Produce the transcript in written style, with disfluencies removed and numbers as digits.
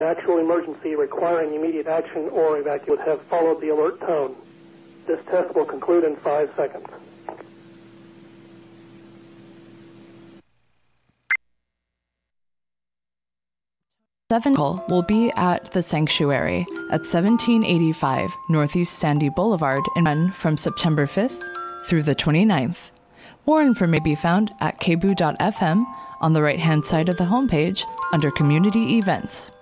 Actual emergency requiring immediate action or evacuation would have followed the alert tone. This test will conclude in 5 seconds. Seven will be at the Sanctuary at 1785 Northeast Sandy Boulevard and run from September 5th through the 29th. More information may be found at kbu.fm on the right-hand side of the homepage under Community Events.